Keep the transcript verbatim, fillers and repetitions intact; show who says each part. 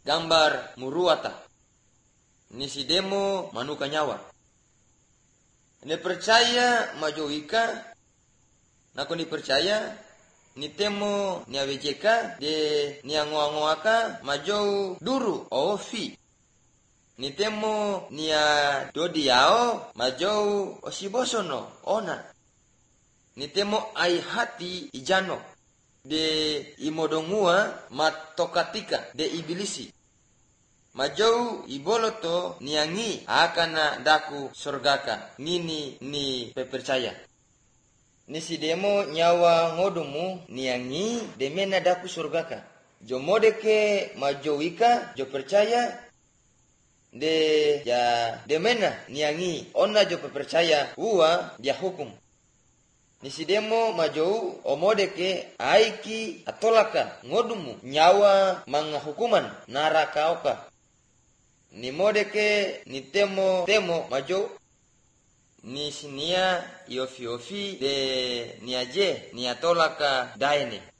Speaker 1: gambar muruata. Nisidemo manuka nyawa. Ne percaya majoika nako ni percaya nitemo niawejeka de niangoangoaka majou duru ofi. Nitemo nia dodi yao majou osibosono ona. Nitemo ai hati ijano de imodongua matokatika de ibilisi. Majou iboloto niangi akana daku surgaka. Nini ni pepercaya. Nisidemo nyawa ngodumu niangi demena daku surgaka. Jo modeke majouika jo percaya de ya demena niangi ona jo pepercaya uwa dia hukum. Nisidemo majou omodeke aiki atolaka ngodumu nyawa manga hukuman narakaoka. Nimodeke nitemo temo majou ni sinia iofi ofi de niaje niatolaka daene.